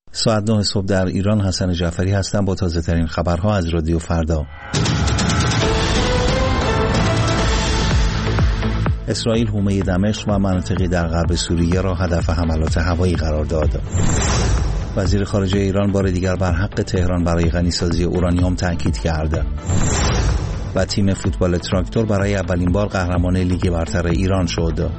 ساعت 9 صبح در ایران. حسن جعفری هستم با تازه ترین خبرها از رادیو فردا. اسرائیل حومه دمشق و مناطقی در غرب سوریه را هدف حملات هوایی قرار داد. وزیر خارجه ایران بار دیگر بر حق تهران برای غنیسازی اورانیوم تاکید کرد. و تیم فوتبال تراکتور برای اولین بار قهرمان لیگ برتر ایران شد.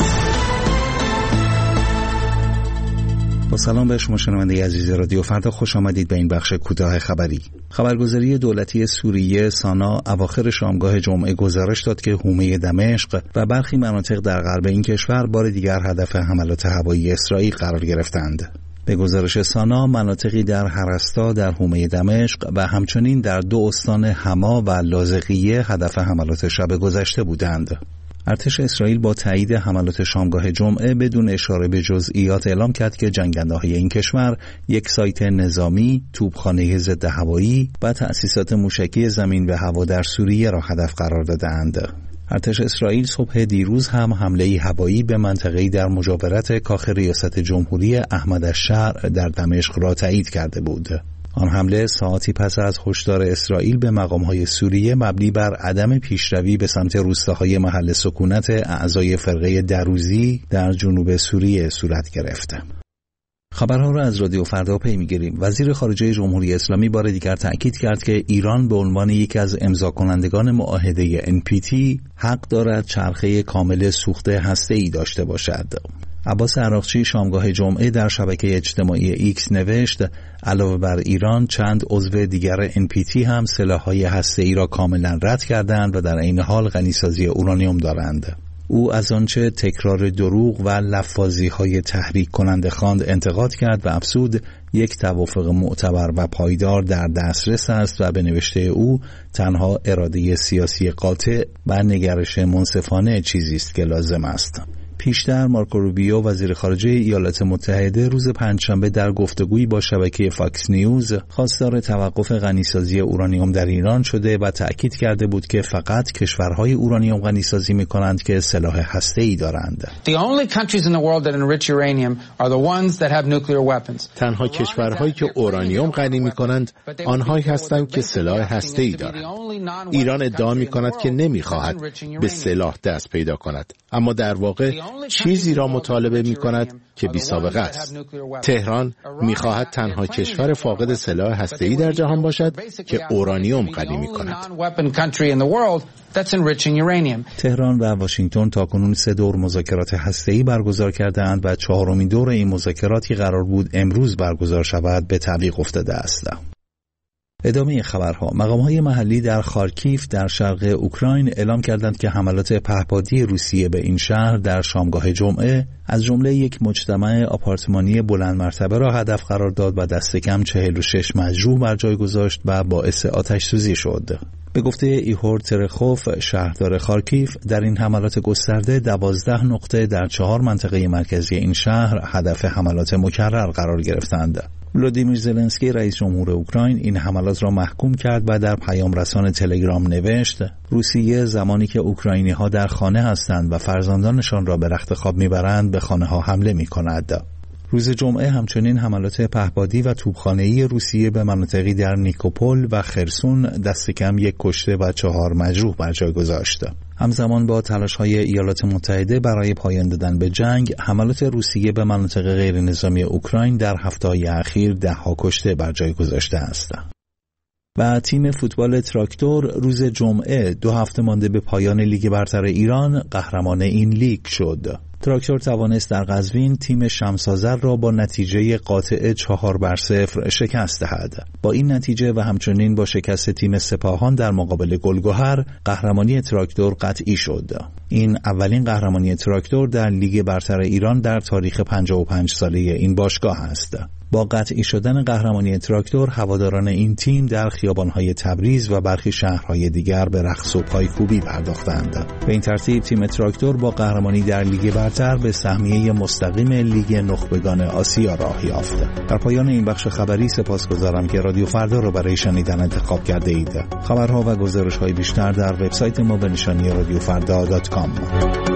با سلام به شما شنونده عزیز رادیو فردا، خوش آمدید به این بخش کوتاه خبری. خبرگزاری دولتی سوریه سانا اواخر شامگاه جمعه گزارش داد که حومه دمشق و برخی مناطق در غرب این کشور بار دیگر هدف حملات هوایی اسرائیل قرار گرفتند. به گزارش سانا، مناطقی در هرستا در حومه دمشق و همچنین در 2 استان حما و لاذقیه هدف حملات شب گذشته بودند. ارتش اسرائیل با تایید حملات شامگاه جمعه بدون اشاره به جزئیات اعلام کرد که جنگنده‌های این کشور یک سایت نظامی، توپخانه ضد هوایی و تأسیسات موشکی زمین و هوا در سوریه را هدف قرار دادند. ارتش اسرائیل صبح دیروز هم حمله هوایی به منطقه‌ای در مجاورت کاخ ریاست جمهوری احمد الشهر در دمشق را تایید کرده بود. آن حمله ساعتی پس از هشدار اسرائیل به مقام‌های سوریه مبنی بر عدم پیشروی به سمت روستاهای محل سکونت اعضای فرقه دروزی در جنوب سوریه صورت گرفت. خبرها را از رادیو فردا پی می‌گیریم. وزیر خارجه جمهوری اسلامی بار دیگر تأکید کرد که ایران به عنوان یکی از امضاکنندگان معاهده NPT حق دارد چرخه کامل سوخت هسته‌ای داشته باشد. عباس عراقچی شامگاه جمعه در شبکه اجتماعی ایکس نوشت علاوه بر ایران چند عضو دیگر NPT هم سلاح‌های هسته‌ای را کاملا رد کردند و در عین حال غنیسازی اورانیوم دارند. او از آنچه تکرار دروغ و لفاظی‌های تحریک کننده خواند انتقاد کرد و افزود یک توافق معتبر و پایدار در دسترس است و به نوشته او تنها اراده سیاسی قاطع و نگرش منصفانه چیزی است که لازم است. پیشتر مارکو روبیو وزیر خارجه ایالات متحده روز پنجشنبه در گفتگویی با شبکه فاکس نیوز خواستار توقف غنیسازی اورانیوم در ایران شده و تأکید کرده بود که فقط کشورهای اورانیوم غنیسازی می‌کنند که سلاح هسته‌ای دارند. تنها کشورهایی که اورانیوم غنی می‌کنند آنهایی هستند که سلاح هسته‌ای دارند. ایران ادعا می‌کند که نمی‌خواهد به سلاح دست پیدا کند، اما در واقع چیزی را مطالبه می کند که بی سابقه است. تهران می خواهد تنها کشور فاقد سلاح هسته‌ای در جهان باشد که اورانیوم غنی می کند. تهران و واشنگتن تاکنون 3 دور مذاکرات هسته‌ای برگزار کردند و 4مین دور این مذاکرات که قرار بود امروز برگزار شود به تعویق افتاده است. ادامه خبرها. مقام‌های محلی در خارکیف در شرق اوکراین اعلام کردند که حملات پهپادی روسیه به این شهر در شامگاه جمعه از جمله یک مجتمع آپارتمانی بلند مرتبه را هدف قرار داد و دست کم 46 مجروح بر جای گذاشت و باعث آتش‌سوزی شد. به گفته ایهور ترخوف شهردار خارکیف، در این حملات گسترده 12 نقطه در 4 منطقه مرکزی این شهر هدف حملات مکرر قرار گرفتند. ولودیمیر زلنسکی رئیس جمهور اوکراین این حملات را محکوم کرد و در پیام رسان تلگرام نوشت روسیه زمانی که اوکراینی‌ها در خانه هستند و فرزندانشان را به رخت خواب میبرند به خانه‌ها حمله می‌کند. روز جمعه همچنین حملات پهپادی و توپخانه‌ای روسیه به مناطقی در نیکوپول و خرسون دست کم 1 کشته و 4 مجروح بر جای گذاشت. همزمان با تلاش‌های ایالات متحده برای پایان دادن به جنگ، حملات روسیه به مناطق غیر نظامی اوکراین در هفته‌های اخیر 10 کشته بر جای گذاشته است. و تیم فوتبال تراکتور روز جمعه 2 هفته مانده به پایان لیگ برتر ایران قهرمان این لیگ شد. تراکتور توانست در قزوین تیم شمس‌آذر را با نتیجه قاطع 4-0 شکست دهد. با این نتیجه و همچنین با شکست تیم سپاهان در مقابل گلگهر، قهرمانی تراکتور قطعی شد. این اولین قهرمانی تراکتور در لیگ برتر ایران در تاریخ 55 ساله این باشگاه است. با قطعی شدن قهرمانی تراکتور، هواداران این تیم در خیابان‌های تبریز و برخی شهرهای دیگر به رقص و پایکوبی پرداختند. به این ترتیب تیم تراکتور با قهرمانی در لیگ برتر به سهمیه مستقیم لیگ نخبگان آسیا راه یافت. در پایان این بخش خبری سپاسگزارم که رادیو فردا را برای شنیدن انتخاب کرده اید. خبرها و گزارش‌های بیشتر در وبسایت ما به نشانی radiofrda.com.